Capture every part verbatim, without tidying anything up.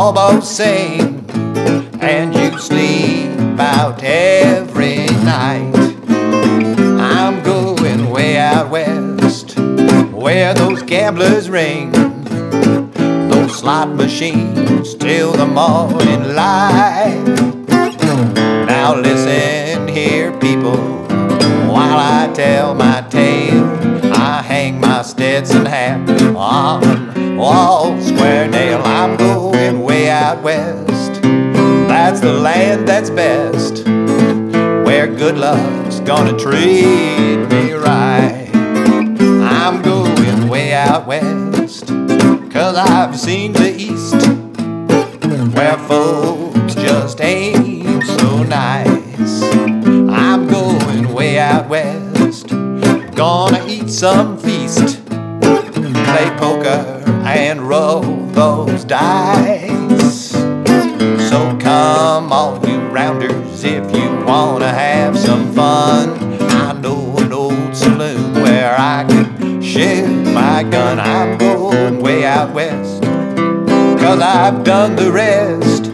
almost sing, and you sleep out every night. I'm going way out west, where those gamblers ring those slot machines till the morning light. Now listen here, people, while I tell my tale. I hang my Stetson hat on Wall Square Nail. I'm going way out west, that's the land that's best, where good luck's gonna treat me right. I'm going way out west, cause I've seen the east, where folks just ain't so nice. I'm going way out west, gonna eat some feast, play poker and roll those dice. So come all you rounders if you wanna have some fun. I know an old saloon where I can shoot my gun. I'm going way out west, cause I've done the rest.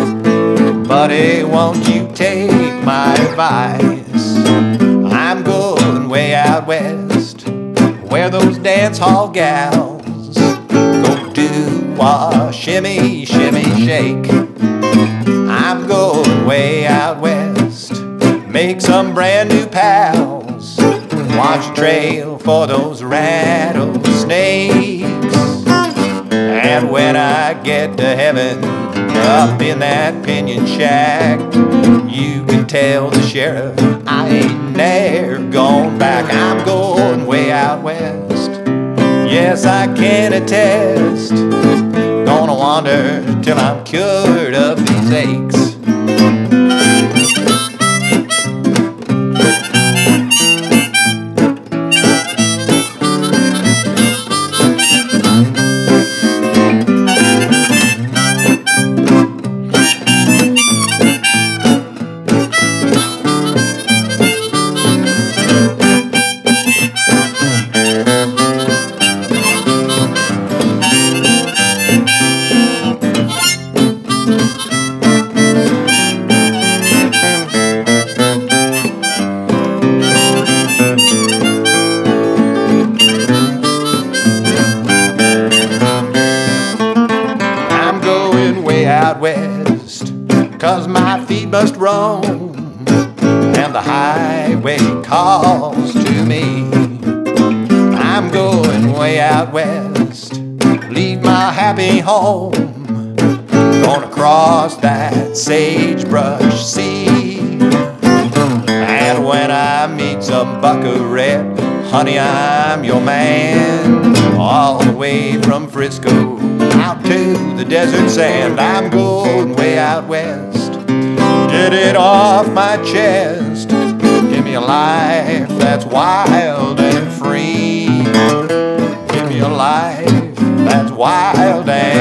Buddy, won't you take my advice? I'm going way out west, where those dance hall gals go do a shimmy, shimmy, shake. I'm going way out west, make some brand new pals, watch a trail for those rattlesnakes. And when I get to heaven, up in that Pinion Shack, you can tell the sheriff I ain't never gone back. I'm going way out west, yes, I can attest. Gonna wander till I'm cured of these aches. Out west, cause my feet must roam, and the highway calls to me. I'm going way out west, leave my happy home, gonna cross that sagebrush sea. And when I meet some buckarette, honey, I'm your man, all the way from Frisco out to the desert sand. I'm going way out west, get it off my chest. Give me a life that's wild and free. Give me a life that's wild and